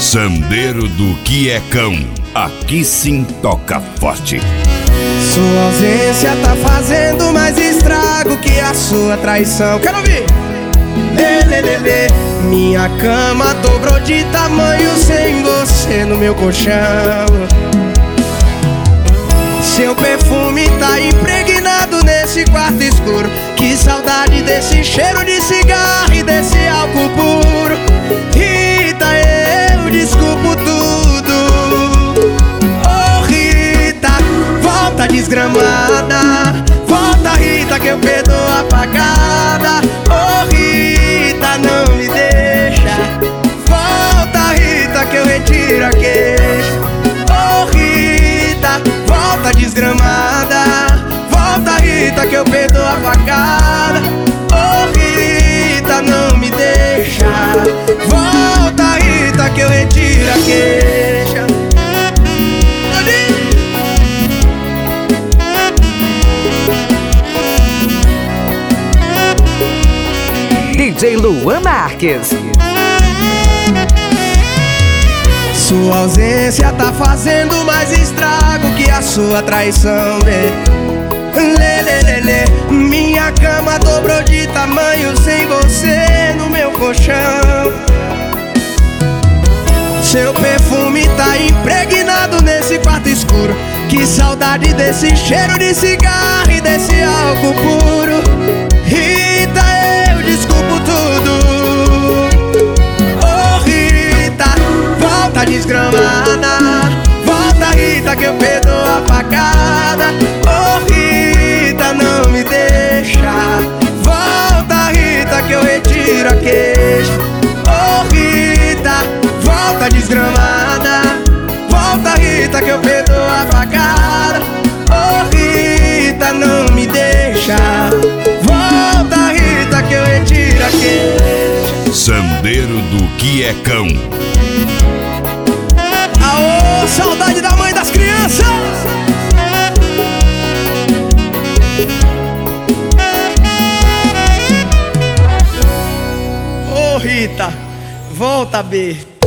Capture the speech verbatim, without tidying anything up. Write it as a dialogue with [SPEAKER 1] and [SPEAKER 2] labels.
[SPEAKER 1] Sandeiro do que é cão, aqui sim toca forte.
[SPEAKER 2] Sua ausência tá fazendo mais estrago que a sua traição. Quero ouvir! Lê, lê, lê, lê. Minha cama dobrou de tamanho sem você no meu colchão. Seu perfume tá impregnado nesse quarto escuro. Que saudade desse cheiro de cigarro e desse álcool puro. Rita, eu desculpo tudo. Oh Rita, volta desgramada. Volta Rita que eu perdoo a pagada. Oh Rita, não me deixa. Volta Rita que eu retiro a queixa. Oh Rita, volta desgramada. Volta Rita que eu perdoo a facada. Oh Rita, não me deixa. Volta Rita que eu retiro a queixa.
[SPEAKER 3] D J Luan Marques.
[SPEAKER 2] Sua ausência tá fazendo mais estrago que a sua traição, né? Lê, lê, lê, lê. Minha cama dobrou de tamanho sem você no meu colchão. Seu perfume tá impregnado nesse quarto escuro. Que saudade desse cheiro de cigarro e desse álcool puro. Rita, eu desculpo tudo. Oh Rita, volta desgramada. Volta Rita que eu perdoo a facada. Oh Rita, não me deixa. Volta Rita que eu retiro a queixa. Oh Rita, volta desgramada. Volta Rita que eu perdoo a facada. Oh Rita, não me deixa. Volta Rita que eu retiro a queixa.
[SPEAKER 1] Sandeiro do que é cão.
[SPEAKER 2] Aô, saudade da mãe das crianças. Ô Rita, volta B.